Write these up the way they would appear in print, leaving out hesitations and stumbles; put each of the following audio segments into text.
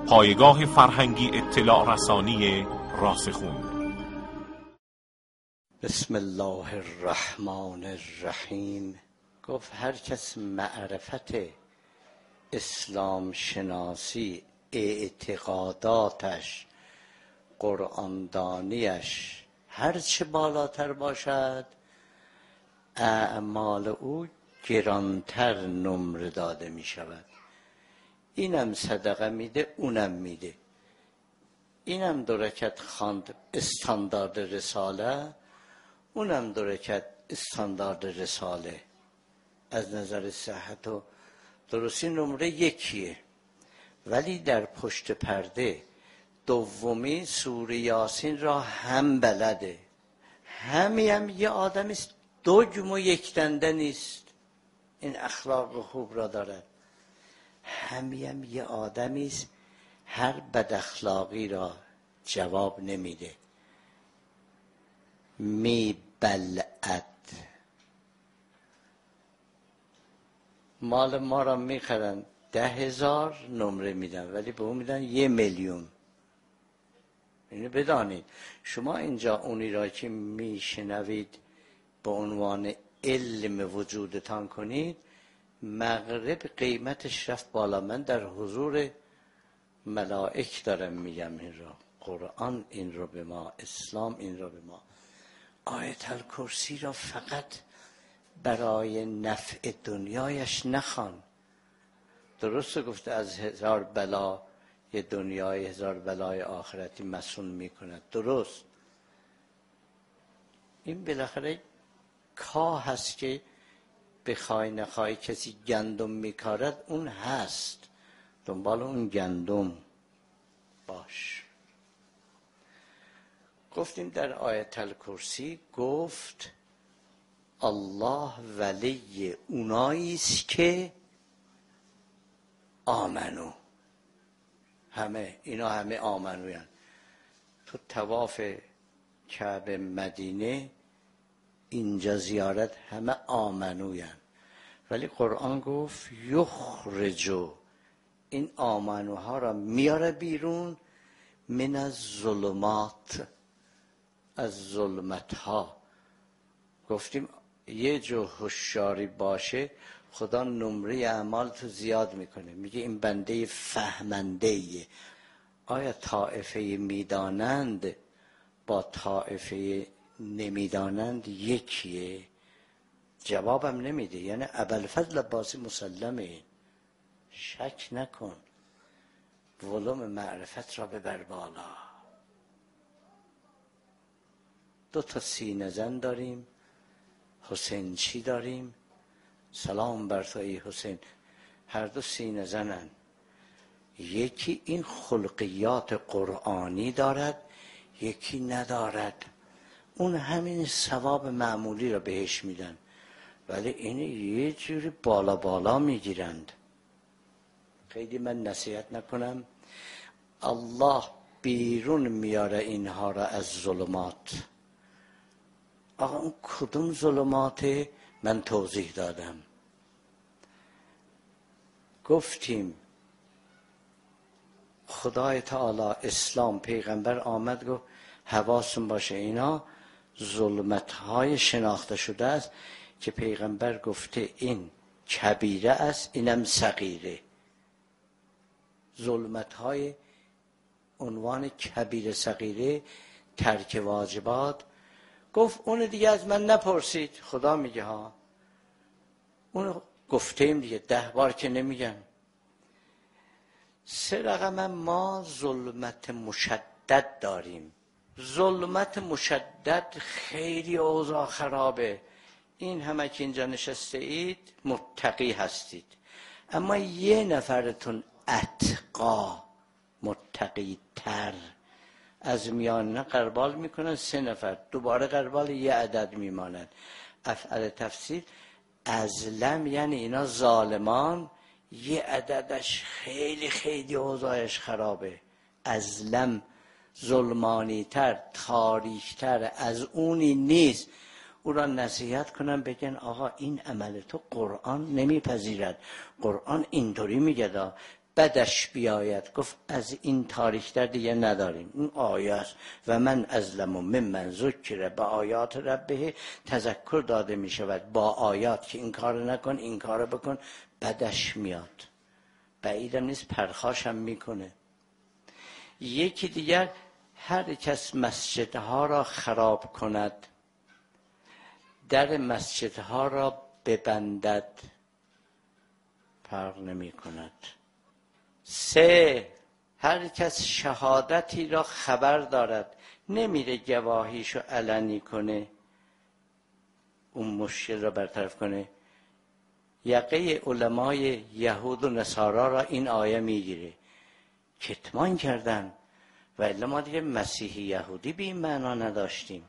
پایگاه فرهنگی اطلاع رسانی راسخون. بسم الله الرحمن الرحیم. گفت هر کس معرفت اسلام شناسی، اعتقاداتش، قرآن دانیش هر چه بالاتر باشد، اعمال او گرانتر نمره داده می شود. اینم صدقه میده، اونم میده. اینم 2 رکعت خواند استاندارد رساله، اونم 2 رکعت استاندارد رساله. از نظر صحت و درستی نمره یکیه. ولی در پشت پرده دومی سوره یاسین را هم بلده، هم یه آدمیست، دگم و یک دنده نیست، این اخلاق خوب را دارد. هم یه آدمیست هر بد اخلاقی را جواب نمیده، میبلعد. مال ما را میخرن 10,000 نمره میدن، ولی به اون میدن 1,000,000. اینو بدانید. شما اینجا اونی را که میشنوید به عنوان علم وجودتان کنید، مغرب قیمتش رفت بالا. من در حضور ملائک دارم میگم این را. قرآن این رو به ما، اسلام این رو به ما. آیت الکرسی را فقط برای نفع دنیایش نخوان. درسته گفته از 1000 بلا یه دنیای 1000 بلای آخرتی مسون میکند. درست. این بالاخره کاه هست که بخوای نخوای کسی گندم میکارد، اون هست. دنبال اون گندم باش. گفتیم در آیت الکرسی گفت الله ولی اونایی است که آمنو. اینا همه آمنویان. تو طواف کعبه مدینه اینجا زیارت همه آمنویان. ولی قرآن گفت یخرجو، این آمنوها را میاره بیرون، من از ظلمات، از ظلمتها. گفتیم یه جو هوشیاری باشه، خدا نمره اعمال تو زیاد میکنه. میگه این بنده فهمنده ایه. آیا طائفه میدانند با طائفه نمیدانند یکیه؟ جوابم نمیده. یعنی ابوالفضل عباسی مسلمه، شک نکن. ولوم معرفت را ببر بالا. 2 تا سینه زن داریم، حسین چی داریم؟ سلام بر تو ای حسین. هر 2 سینه زنن. یکی این خلقیات قرآنی دارد، یکی ندارد. اون همین ثواب معمولی را بهش میدن، ولی این یه جوری بالا بالا میگیرند. خیلی من نصیحت نکنم. الله بیرون میاره اینها را از ظلمات. آقا اون کدوم ظلماته؟ من توضیح دادم. گفتیم خدای تعالی اسلام پیغمبر آمد گفت حواستون باشه اینا ظلمت‌های شناخته شده است که پیغمبر گفته این کبیره است، اینم صغیره. ظلمت‌های عنوان کبیره صغیره، ترک واجبات. گفت اون دیگه از من نپرسید. خدا میگه ها، اون گفتیم دیگه 10 بار که نمیگم. 3 رقم ما ظلمت مشدد داریم. ظلمت مشدد خیلی اوضاع خرابه. این همه که اینجا نشسته اید متقی هستید، اما یه نفرتون اتقا، متقی تر از میان قربال میکنن. 3 نفر دوباره قربال، یه عدد میماند. افعال تفسیر ازلم یعنی اینا ظالمان، یه عددش خیلی خیلی اوضاعش خرابه. ازلم ظلمانی تر، تاریک تر از اونی نیست. او را نصیحت کنم بگن آقا این عمل تو قرآن نمیپذیرد. قرآن اینطوری میگه بدش بیاید. گفت از این تاریک‌تر دیگه نداریم. این آیه است و من ازلم ممن ذکر به آیات ربه، تذکر داده می شود با آیات که این کار نکن این کار بکن، بدش میاد. بعیدم نیست پرخاشم میکنه. یکی دیگر هر کس مسجدها را خراب کند، در مسجدها را ببندد، فرق نمی کند. 3 هر کس شهادتی را خبر دارد، نمیره گواهیشو علنی کنه، اون مشکل را برطرف کنه. یقه علمای یهود و نصارا را این آیه میگیره، کتمان کردن و الا ما دیگه مسیحی یهودی به این معنا نداشتیم.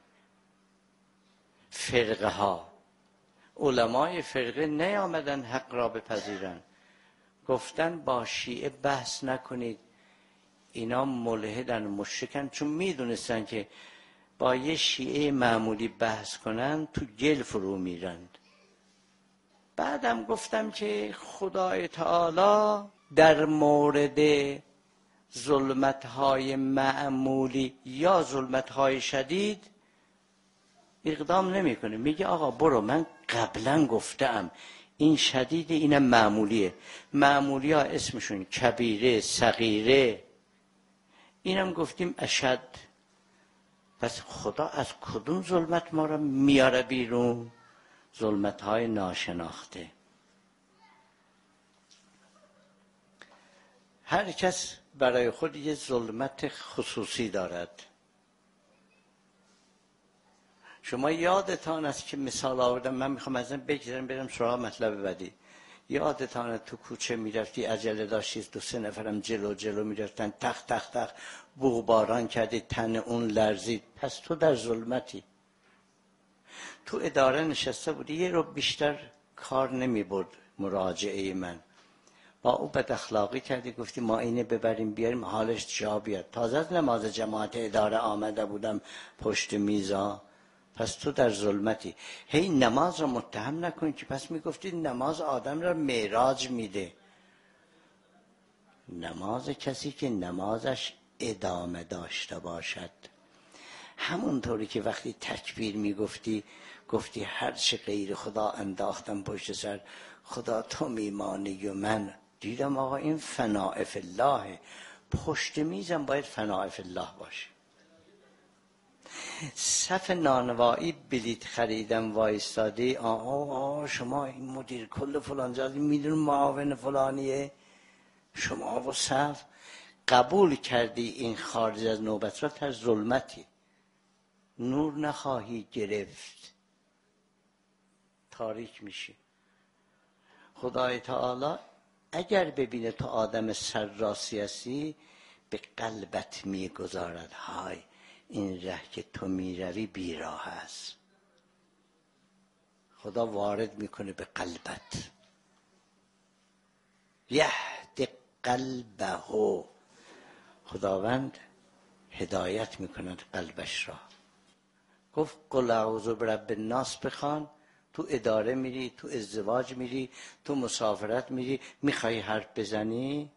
فرقه ها، علمای فرقه نیامدن حق را بپذیرن، گفتن با شیعه بحث نکنید، اینا ملحدن مشرکن، چون میدونستن که با یه شیعه معمولی بحث کنن تو گل فرو میرند. بعدم گفتم که خدای تعالی در مورد ظلمت‌های معمولی یا ظلمت‌های شدید اقدام نمی‌کنه، میگه آقا برو، من قبلا گفتم این شدید اینم معمولیه. معمولی ها اسمشون کبیره، صغیره، اینم گفتیم اشد. پس خدا از کدوم ظلمت ما را میاره بیرون؟ ظلمت‌های ناشناخته. هر کس برای خود یه ظلمت خصوصی دارد. شما یادتان است که مثال آوردم، من میخوام ازم بگذارم برم سراغ مطلب بعدی. یادتان تو کوچه میرفتی، عجله داشتی، 2-3 نفرم جلو میرفتن، تخ تخ تخ بوغباران کردی، تن اون لرزید، پس تو در ظلمتی. تو اداره نشسته بودی، یه رو بیشتر کار نمیبرد مراجعه من، با او بد اخلاقی کردی، گفتی ما اینه ببریم بیاریم حالش جا بیاد. تازه از نماز جماعت اداره آمده بودم پشت میزا، پس تو در ظلمتی. هی نماز رو متهم نکن که پس میگفتی نماز آدم را معراج میده. نماز کسی که نمازش ادامه داشته باشد. همونطوری که وقتی تکبیر میگفتی، گفتی هر چه غیر خدا انداختم پشت سر، خدا تو میمانی و من دیدم آقا این فناء فی الله، پشت میزم باید فناء فی الله باشه. صف نانوایی بلیت خریدم وایستادی، شما این مدیر کل فلان جایی میدون معاون فلانیه، شما و صف قبول کردی این خارج از نوبت را، در ظلمتی، نور نخواهی گرفت، تاریک میشی. خدای تعالی اگر ببینه تو آدم سرراسی هستی، به قلبت میگذارد های این ره که تو میروی بیراه است. خدا وارد میکنه به قلبت، یهد قلبه، خداوند هدایت میکند قلبش را. گفت قل اعوذ برب الناس بخوان. تو اداره میری، تو ازدواج میری، تو مسافرت میری، میخوای حرف بزنی،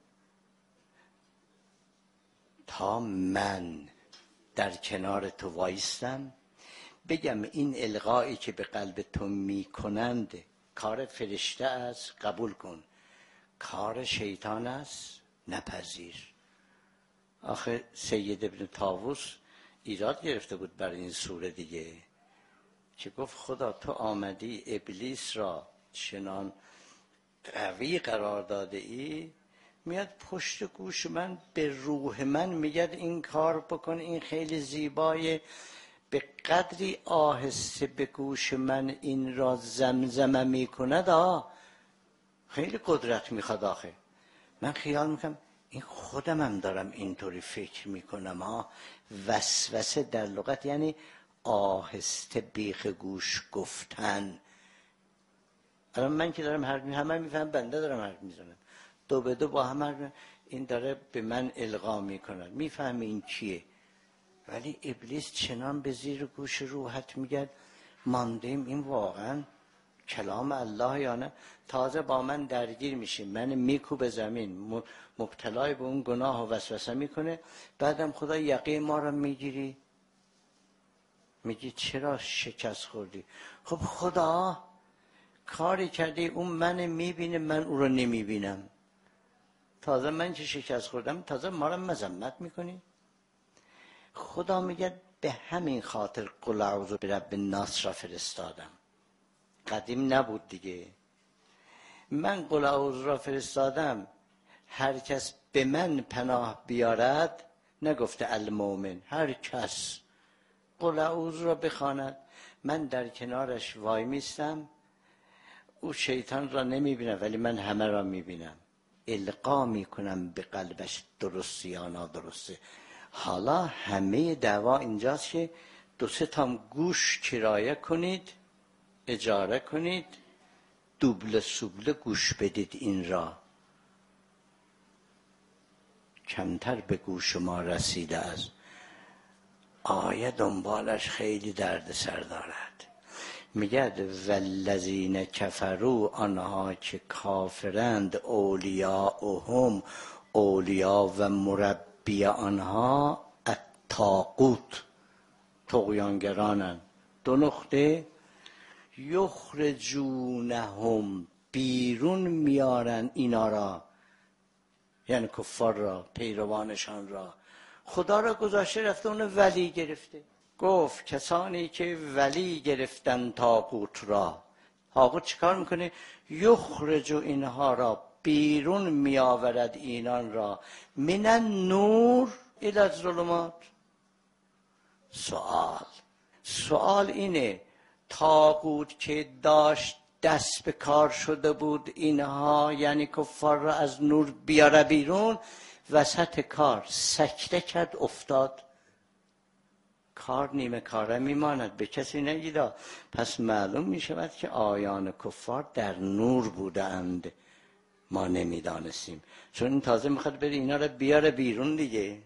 تا من در کنار تو وایستم بگم این القایی که به قلب تو میکنند کار فرشته است، قبول کن، کار شیطان است، نپذیر. آخه سید ابن طاووس ایراد گرفته بود برای این سوره دیگه، که گفت خدا تو آمدی ابلیس را چنان قوی قرار داده ای، میاد پشت گوش من به روح من میگه این کار بکن، این خیلی زیبایه، به قدری آهسته به گوش من این را زمزمه میکند، خیلی قدرت میخواد. آخه من خیال میکنم این خودم هم دارم اینطوری فکر میکنم. وسوسه در لغت یعنی آهسته بیخ گوش گفتن. الان من که دارم حرف میزنم، همه میفهم بنده دارم حرف میزنم، 2 به 2 با هم این داره به من القا میکنه، میفهمی این کیه. ولی ابلیس چنان به زیر گوش روحت میگه، ماندیم این واقعا کلام الله یا نه؟ تازه با من درگیر میشی، من میکوبه زمین، مبتلای به اون گناه و وسوسه میکنه، بعدم خدا یقه ما رو میگیری، میگی چرا شکست خوردی؟ خب خدا کاری کرده اون من میبینه، من او رو نمیبینم، تازه من که شکست خوردم تازه ما رو مذمت میکنی؟ خدا میگه به همین خاطر قل اعوذ برب الناس را فرستادم. قدیم نبود دیگه، من قل اعوذ را فرستادم، هر کس به من پناه بیارد، نگفته المؤمن، هر کس قل اعوذ را بخواند، من در کنارش وای میستم، او شیطان را نمیبینه ولی من همه را میبینم، القا میکنم به قلبش درسته یا نادرسته. حالا همه دعوا اینجاست که 2-3 تا گوش کرایه کنید، اجاره کنید، دوبله سوبله گوش بدید این را، کمتر به گوش ما رسیده از آیه دنبالش خیلی درد سر دارد. میگه والذین کفروا، آنها که کافرند، اولیاءهم، اولیا و مربی آنها الطاغوت، طغیانگرانند. 2 نقطه، یخرجونهم، بیرون میارن اینا را، یعنی کفار را، پیروانشان را. خدا را گذاشته رفته اون ولی گرفته. گفت کسانی که ولی گرفتن طاغوت را، طاغوت چیکار میکنه؟ یخرج اینها را، بیرون میآورد اینان را، من النور الی الظلمات. سوال اینه، طاغوت که داشت دست به کار شده بود اینها، یعنی کفار را از نور بیاره بیرون، وسط کار سکته کرد، افتاد، کار نیمه کاره میماند، به کسی نگیدا. پس معلوم میشود که آیان کفار در نور بودند، ما نمیدانستیم، چون این تازه میخواد بره اینا را بیاره بیرون دیگه.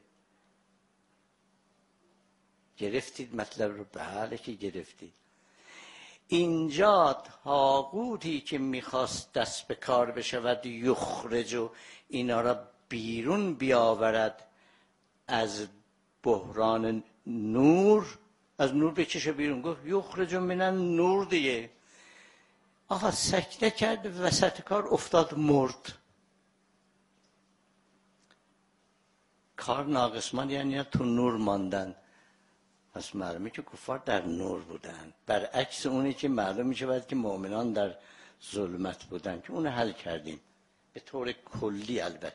گرفتید مطلب رو؟ بله که گرفتید. اینجا طاغوتی که میخواست دست به کار بشود، یخرج و اینا را بیرون بیاورد از بحران نور، از نور بکشه بیرون، گفت یخرج من النور دیگه. آقا سکته کرد، وسط کار افتاد، مرد. کار ناقصمان یعنی تو نور ماندن. پس معلومه که کفار در نور بودن، برعکس اونی که معلوم میشه باید که مؤمنان در ظلمت بودن، که اون حل کردیم به طور کلی. البته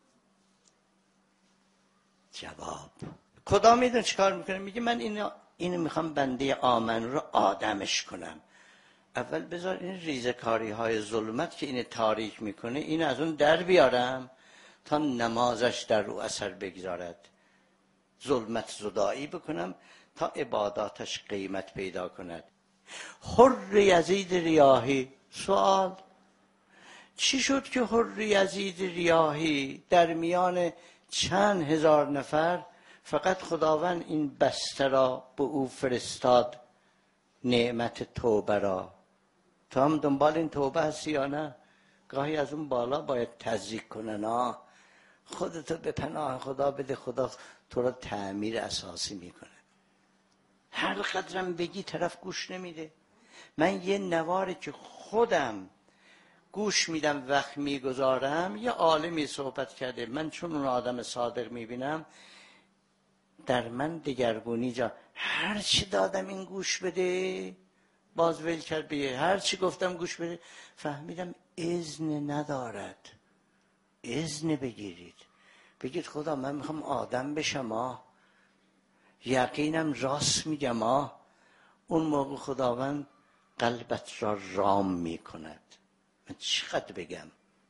جواب خدا میدون چی کار میکنه؟ میگه من اینو میخوام بنده آمن رو آدمش کنم. اول بذار این ریزکاری های ظلمت که این تاریک میکنه، این از اون در بیارم تا نمازش در رو اثر بگذارد، ظلمت زدایی بکنم تا عباداتش قیمت پیدا کند. حر یزید ریاحی، سوال چی شد که حر یزید ریاحی در میان چند هزار نفر فقط خداوند این بسته را به او فرستاد، نعمت توبه را؟ تو هم دنبال این توبه هستی یا نه؟ گاهی از اون بالا باید تزریق کنن، خودتو به پناه خدا بده، خدا تو را تعمیر اساسی میکنه. هر قدرم بگی طرف گوش نمیده. من یه نواری که خودم گوش میدم وقت میگذارم، یه عالمی صحبت کرده، من چون اون آدم صادق میبینم، در من دگرگونی جا، هر چی دادم این گوش بده، باز ول کرد بیه، هر چی گفتم گوش بده، فهمیدم اذن ندارد. اذن بگیرید، بگید خدا من میخوام آدم بشم، یقینم راست میگم، اون موقع خداوند قلبت را رام میکند. من چقدر بگم؟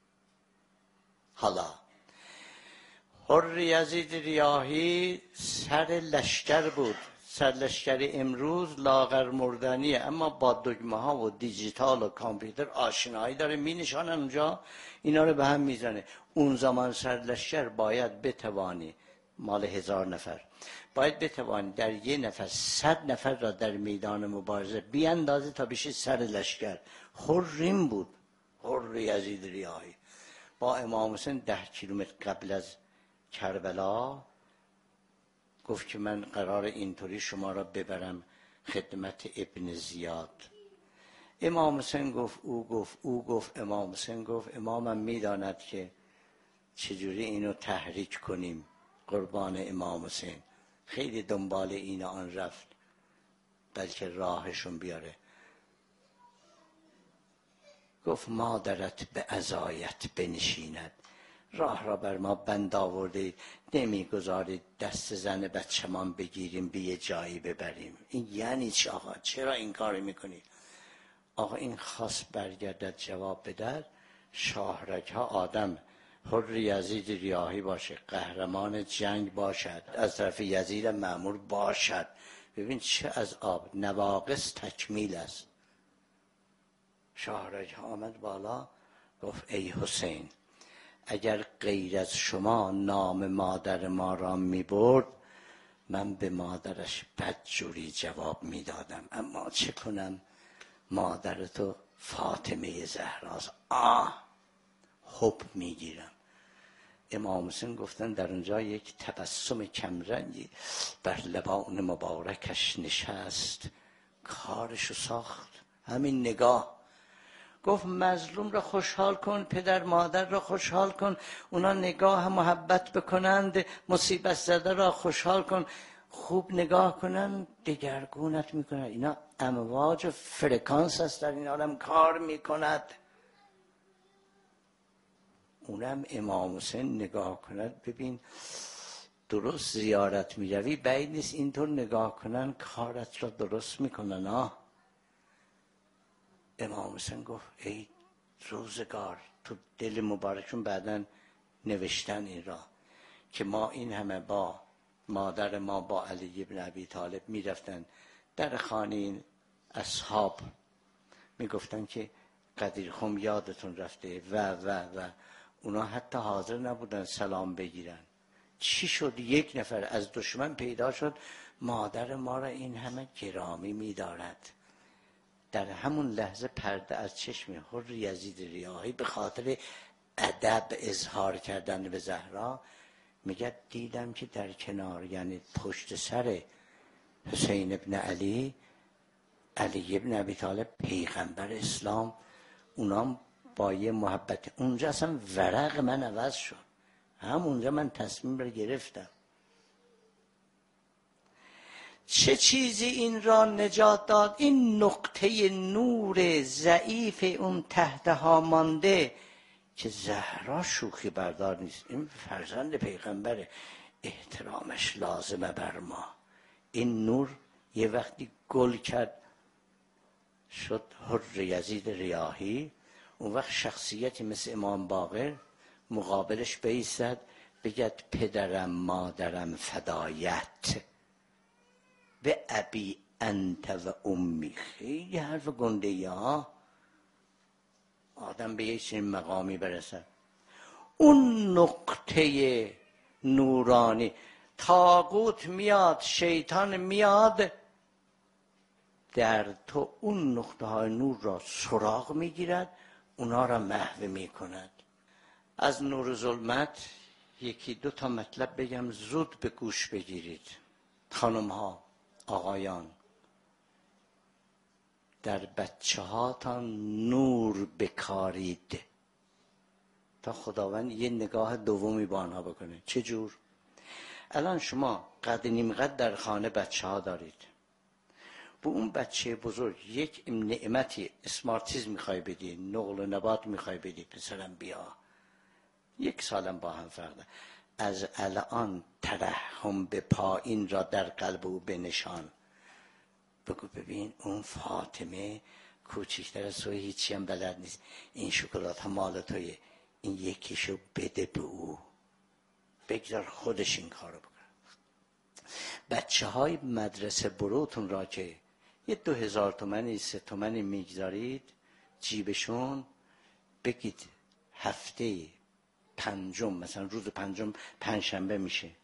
حالا حر یزید ریاحی سر لشکر بود، سر لشکر امروز لاغر مردنیه، اما با دگمه ها و دیجیتال و کامپیوتر آشنایی داره، می نشانن اونجا، اینا رو به هم میزنه. اون زمان سر لشکر باید بتوانی مال 1000 نفر، باید بتوانید در یه نفر 100 نفر را در میدان مبارزه بیاندازه تا بشه سر لشکر. حریم بود، حر یزید ریاحی با امام حسین 10 کیلومتر قبل از کربلا گفت که من قرار اینطوری شما را ببرم خدمت ابن زیاد. امام حسین گفت، او گفت، امام حسین گفت. امامم میداند که چجوری اینو تحریک کنیم. قربان امام حسین خیلی دنبال این آن رفت بلکه راهشون بیاره. گفت مادرت به عزایت بنشیند، راه را بر ما بند آورده، نمیگذارید دست زن بچه‌مان بگیریم به یه جایی ببریم. این یعنی چی آقا؟ چرا این کار میکنید؟ آقا این خواست برگردد جواب بدهد شاهرگ ها آدم حر یزید ریاحی باشه، قهرمان جنگ باشد، از طرف یزید مأمور باشد. ببین چه از آب نواقص تکمیل است. شاهرگ ها آمد بالا گفت ای حسین، اگر غیر از شما نام مادر ما را می برد من به مادرش بدجوری جواب می دادم، اما چه کنم مادر تو فاطمه زهراست. حب می گیرم. امام حسین گفتن در اونجا یک تبسم کمرنگی بر لبان مبارکش نشست، کارشو ساخت. همین نگاه گفت مظلوم را خوشحال کن، پدر مادر را خوشحال کن، اونا نگاه محبت بکنند، مصیبت زده را خوشحال کن، خوب نگاه کنن دگرگونت میکنن. اینا امواج و فرکانس است در این عالم کار میکند. اونم امام حسین نگاه کند. ببین درست زیارت میروی بعید نیست اینطور نگاه کنن کارت را درست میکنن. امام حسین گفت ای روزگار، تو دل مبارکشون بعدن نوشتن این را که ما این همه با مادر ما با علی ابن ابی طالب میرفتن در خانه این اصحاب، میگفتن که قدیرخم یادتون رفته و اونا حتی حاضر نبودن سلام بگیرن. چی شد؟ یک نفر از دشمن پیدا شد مادر ما را این همه گرامی می‌دارد. در همون لحظه پرده از چشم حر یزید ریاحی به خاطر ادب اظهار کردن به زهرا میگه دیدم که در کنار یعنی پشت سر حسین ابن علی ابن ابی طالب پیغمبر اسلام، اونام با یه محبت اونجا اصلا ورق من عوض شد. همونجا من تصمیم رو گرفتم. چه چیزی این را نجات داد؟ این نقطه نور ضعیف اون تحتها مانده که زهرا شوخی بردار نیست، این فرزند پیغمبره، احترامش لازمه بر ما. این نور یه وقتی گل کرد شد حر یزید ریاحی، اون وقت شخصیتی مثل امام باقر مقابلش بایستد بگد پدرم مادرم فدایت به ابی انت و امی. خیلی حرف گنده ها آدم به یک چنین مقامی برسد. اون نقطه نورانی طاغوت میاد، شیطان میاد در تو، اون نقطه های نور را سراغ میگیرد، اونا را محو میکند. از نور ظلمت یکی دو تا مطلب بگم زود به گوش بگیرید. خانم ها، آقایان، در بچه هاتان نور بکارید تا خداوند یه نگاه دومی با آنها بکنه. چه جور؟ الان شما قد نیم قد در خانه بچه ها دارید، به اون بچه بزرگ یک نعمتی اسمارتیز میخوای بدی، نقل و نبات میخوای بدی، پسرم بیا، 1 سالم با هم فرق، از الان ترحم به پایین را در قلب او بنشان. بگو ببین اون فاطمه کوچکتر از توی هیچی هم بلد نیست، این شکلات ها مال تویه، این یکیشو بده به او، بگذار خودش این کارو بکنه. بچه های مدرسه بروتون را که یه 2000 تومانی 3 تومانی میگذارید جیبشون، بگید هفته 5 مثلا روز 5 پنجشنبه میشه،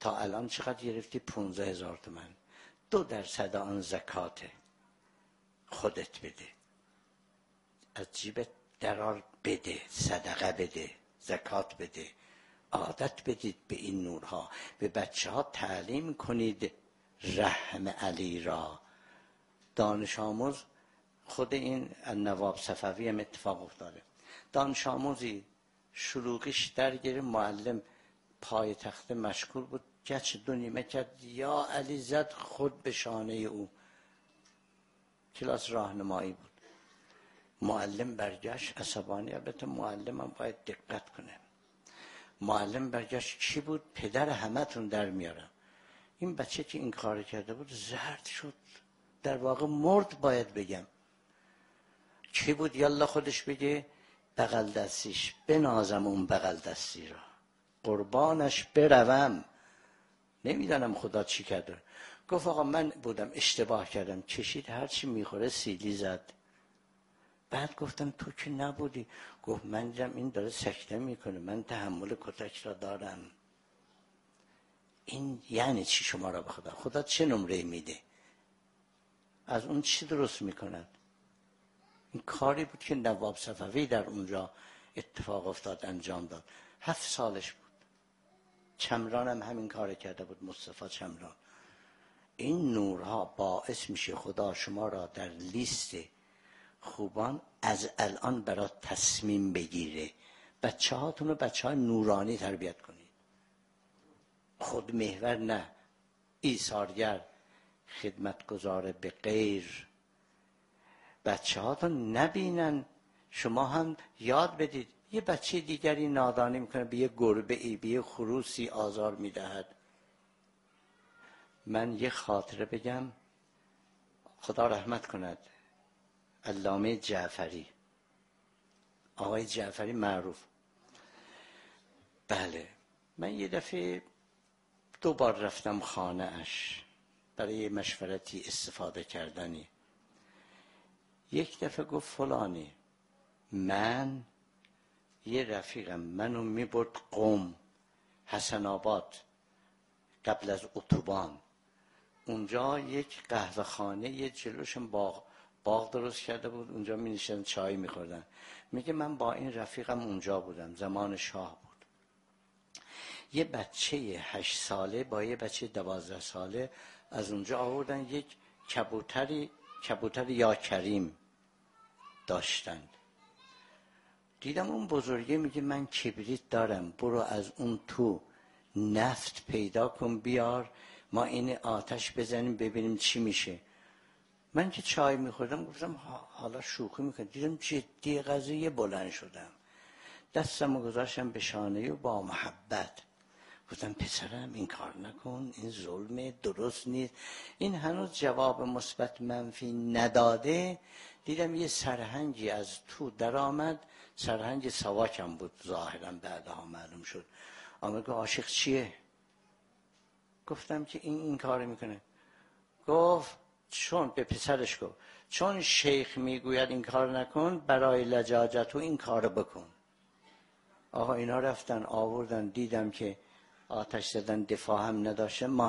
تا الان چقدر گرفتی؟ 15,000 تومان. 2% آن زکاته، خودت بده، از جیبت درار بده، صدقه بده، زکات بده. عادت بدید به این نورها. به بچه ها تعلیم کنید رحم علی را. دانش آموز، خود این نواب صفوی هم اتفاق افتاده، دانش آموزی شلوغیش در گرفت، معلم پای تخت مشغول بود، گچ 2 نیمه کرد، یا علی زد خود به شانه او. کلاس راهنمایی بود. معلم برگشت عصبانی. البته معلم هم باید دقت کنه. معلم برگشت، کی بود؟ پدر همتون در میارم. این بچه که این کار کرده بود زرد شد، در واقع مرد باید بگم. کی بود؟ یالا خودش بگه. بغل دستیش. بنازم اون بغل دستی را، قربانش بروم، نمیدانم خدا چی کرده. گفت آقا من بودم، اشتباه کردم. کشید، هرچی میخوره سیلی زد. بعد گفتم تو که نبودی. گفت من دیدم این داره سکته میکنه، من تحمل کتک را دارم. این یعنی چی شما را به خدا؟ خدا چه نمره میده؟ از اون چی درست میکند؟ این کاری بود که نواب صفوی در اونجا اتفاق افتاد، انجام داد. 7 سالش بود. چمران هم همین کار کرده بود، مصطفی چمران. این نورها باعث میشه خدا شما را در لیست خوبان از الان برای تصمیم بگیره. بچه هاتون رو بچه های نورانی تربیت کنید. خود محور نه، ایثارگر، خدمتگزار به غیر. بچه هاتون نبینن. شما هم یاد بدید. یه بچه دیگری نادانی میکنه، به یه گربه ای، به یه خروسی آزار میدهد. من یه خاطره بگم، خدا رحمت کند، علامه جعفری، آقای جعفری معروف. بله، من یه دفعه 2 بار رفتم خانه اش برای مشورتی استفاده کردنی. یک دفعه گفت فلانی، من یه رفیقم منو میبرد قم، حسن آباد، قبل از اتوبان. اونجا یک قهوه خانه، یه جلوشم باغ درست کرده بود، اونجا می نشستن چای می خوردن. میگه من با این رفیقم اونجا بودم، زمان شاه بود. یه بچه 8 ساله با یه بچه 12 ساله از اونجا آوردن، یک کبوتر یا کریم داشتن. دیدم اون بزرگه میگه من کبریت دارم، برو از اون تو نفت پیدا کن بیار، ما این آتش بزنیم ببینیم چی میشه. من که چای میخوردم گفتم حالا شوخی میکنم، دیدم جدی قضیه، بلند شدم، دستمو گذاشتم به شانه و با محبت گفتم پسرم این کار نکن، این ظلمه، درست نیست. این هنوز جواب مثبت منفی نداده. دیدم یه سرهنگی از تو در آمد، سرهنگ سواکم بود ظاهرا، بعدها معلوم شد. آمد گفت عاشق چیه؟ گفتم که این کار میکنه. گفت چون به پسرش گفت چون شیخ میگوید این کار نکن، برای لجاجت این کار بکن. آقا اینا رفتن آوردن، دیدم که آتش زدن، دفاع هم نداشته. ما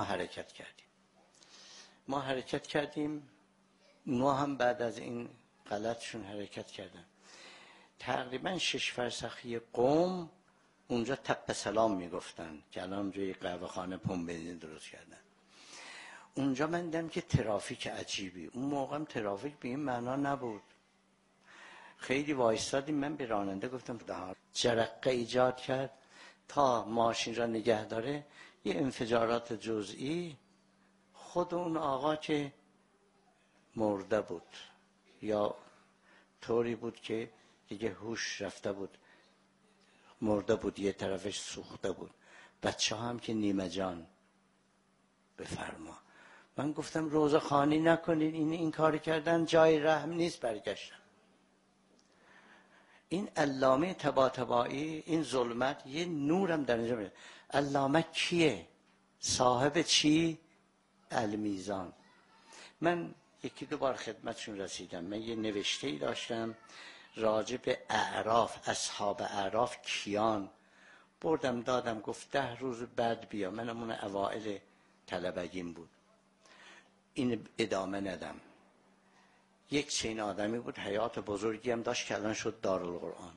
حرکت کردیم. اونا هم بعد از این غلطشون حرکت کردن. تقریبا 6 فرسخی قم اونجا تپ سلام میگفتن که الان جای قهوه خانه پمپ بنزین درست کردن. اونجا من دیدم که ترافیک عجیبی. اون موقع هم ترافیک به این معنا نبود. خیلی وایستادیم. من به راننده گفتم جرقه ایجاد کرد تا ماشین را نگه داره. یه انفجارات جزئی. خود اون آقا که مرده بود یا طوری بود که دیگه هوش رفته بود، مرده بود، یه طرفش سوخته بود. بچه هم که نیمه جان. بفرما. من گفتم روزه خوانی نکنین، این کار کردن جای رحم نیست. برگشتم. این علامه طباطبایی، این ظلمت، یه نورم در اینجا میاد. علامه کیه؟ صاحب چی؟ المیزان. من 1-2 بار خدمتشون رسیدم. من یه نوشته‌ای داشتم راجع به اعراف، اصحاب اعراف کیان. بردم دادم، گفت 10 روز بعد بیا. منم اون اوائل طلبگیم بود، این ادامه ندم. یک چین آدمی بود، حیات بزرگی هم داشت که الان شد دارالقرآن.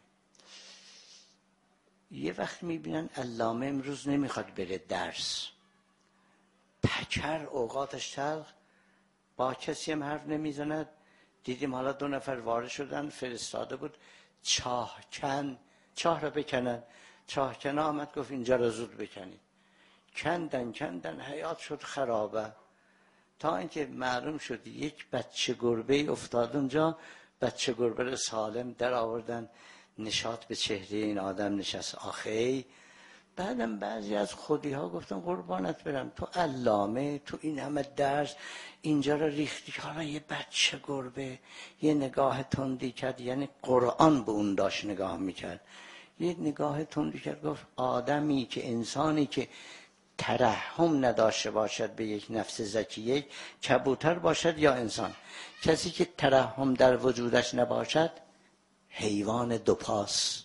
یه وقت میبینن علامه امروز نمیخواد بره درس، پکر، اوقاتش تلخ، با کسی هم حرف نمیزند. دیدیم حالا 2 نفر وارد شدن، فرستاده بود چاه را بکنن. چاه کنه آمد گفت اینجا را زود بکنید. کندن حیات شد خرابه، تا اینکه معلوم شد یک بچه گربه افتاد اونجا. بچه گربه رو سالم در آوردن، نشاط به چهره این آدم نشست. آخی بعدم بعضی از خودی ها گفتن قربانت برم، تو علامه، تو این همه درس اینجا رو ریختی، حالا یه بچه گربه یه نگاه تندی کرد، یعنی قرآن به اون داشت نگاه میکرد، یه نگاه تندی کرد، گفت آدمی که، انسانی که ترحم نداشته باشد به یک نفس زکیه، کبوتر باشد یا انسان. کسی که ترحم در وجودش نباشد حیوان دوپاس.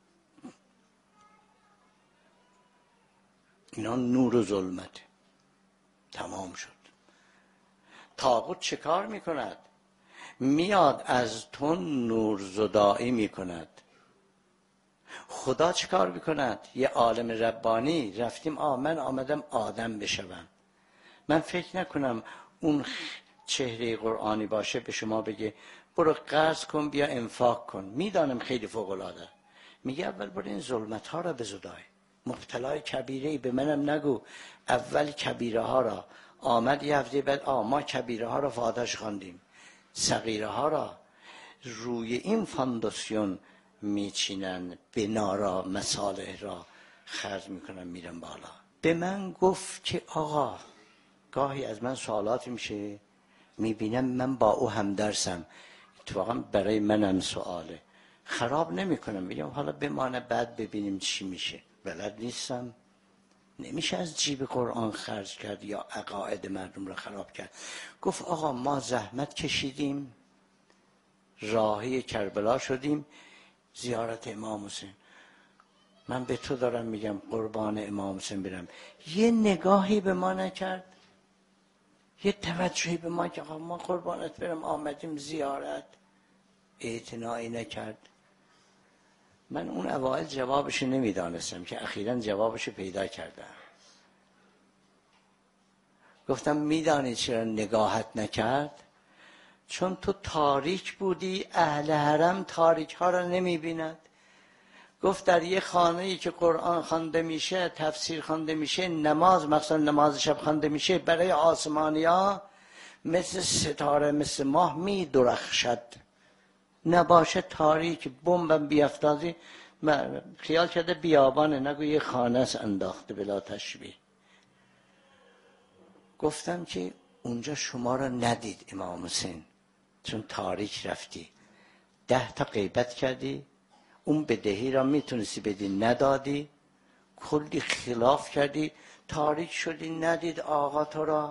اینا نور و ظلمت. تمام شد. طاغوت چه کار میکند؟ میاد از تو نور زدایی میکند. خدا چه کار میکند؟ یه عالم ربانی. رفتیم من آمدم آدم بشوم. من فکر نکنم اون چهره قرآنی باشه به شما بگه برو قرض کن بیا انفاق کن. میدانم خیلی فوق العاده. میگه اول برو این ظلمت ها را بزدای. مبتلای کبیره به منم نگو. اول کبیره ها را. آمد یه هفته بعد ما کبیره ها را فاداش خواندیم، صغیره ها را روی این فانداسیون میچینن، بنا را، مصالح را خرج میکنن، میرن بالا. به من گفت که آقا، گاهی از من سوالات میشه، میبینم من با او هم درسم، اتفاقا برای منم سواله، خراب نمیکنم، میگم حالا بمانه بعد ببینیم چی میشه. بلد نیستم. نمیشه از جیب قرآن خرج کرد یا عقاید مردم رو خراب کرد. گفت آقا ما زحمت کشیدیم، راهی کربلا شدیم، زیارت امام حسین. من به تو دارم میگم قربان امام حسین برم. یه نگاهی به ما نکرد، یه توجهی به ما که آقا ما قربانت برم آمدیم زیارت، اعتنایی نکرد. من اون اوائل جوابش نمیدانستم که اخیراً جوابش پیدا کردم. گفتم میدانی چرا نگاهت نکرد؟ چون تو تاریک بودی، اهل حرم تاریک ها را نمیبیند. گفت در یه خانه‌ای که قرآن خوانده میشه، تفسیر خوانده میشه، نماز، مثلا نماز شب خوانده میشه، برای آسمانیا مثل ستاره مثل ماه میدرخشد. نباشه تاریک، بمبم بیافتازی خیال کرده بیابانه، نگو یه خانه است انداخته بلا تشبیه. گفتم که اونجا شما را ندید امام حسین، چون تاریک رفتی، 10 تا غیبت کردی، اون بدهی را میتونستی بدی ندادی، کلی خلاف کردی، تاریک شدی، ندید آقا تو را.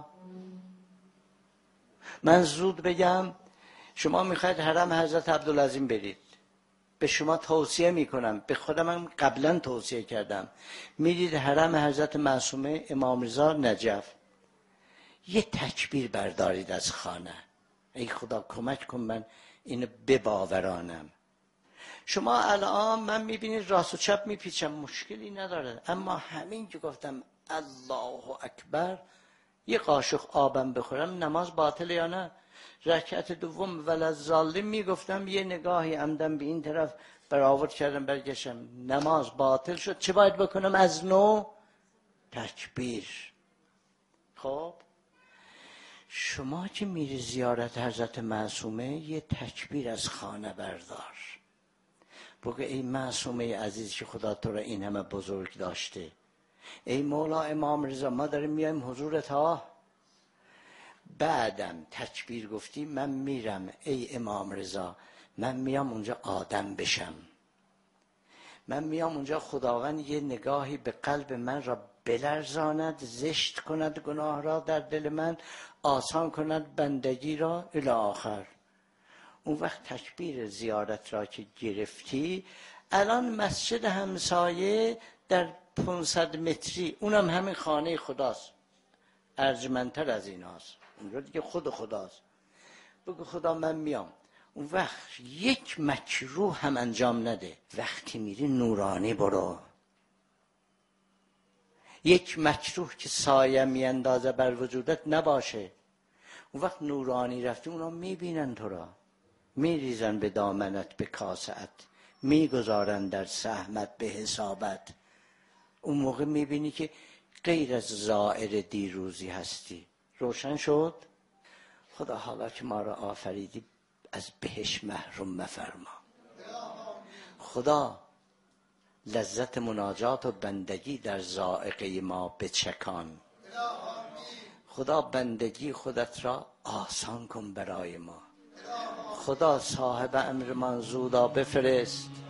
من زود بگم، شما میخواید حرم حضرت عبدالعظیم برید، به شما توصیه میکنم، به خودم هم قبلا توصیه کردم، میدید حرم حضرت معصومه امام رضا نجف، یه تکبیر بردارید از خانه. ای خدا کمک کن من اینو بباورانم. شما الان من میبینید راست و چپ میپیچم، مشکلی نداره، اما همین که گفتم الله اکبر، یه قاشق آبم بخورم نماز باطل یا نه؟ رکعت دوم وللضالین میگفتم، یه نگاهی عمدن به این طرف برآورد کردم برگشتم، نماز باطل شد. چه باید بکنم؟ از نو تکبیر. خب شما که میری زیارت حضرت معصومه، یه تکبیر از خانه بردار، بگو ای معصومه عزیز که خدا تو را این همه بزرگ داشته، ای مولا امام رضا ما داریم میایم حضورت ها. بعدم تکبیر گفتی، من میرم ای امام رضا، من میام اونجا آدم بشم، من میام اونجا خداوند یه نگاهی به قلب من را بلرزاند، زشت کند گناه را در دل من، آسان کند بندگی را الی آخر. اون وقت تکبیر زیارت را که گرفتی، الان مسجد همسایه در 500 متری اونم همین خانه خداست، ارجمندتر از این هاست، اونجا دیگه خود خداست. بگو خدا من میام. اون وقت یک مکروه هم انجام نده. وقتی میری نورانی برو. یک مکروه که سایه میاندازه بر وجودت نباشه. اون وقت نورانی رفتی اونا میبینن تو را، میریزن به دامنت، به کاسه‌ات، میگذارن در سهمت، به حسابت. اون موقع میبینی که غیر از زائر دیروزی هستی. روشن شد؟ خدا حالا که ما را آفریدی از بهش محروم مفرما. خدا لذت مناجات و بندگی در ذائقه ما بچکان. خدا بندگی خودت را آسان کن برای ما. خدا صاحب امر منزودا بفرست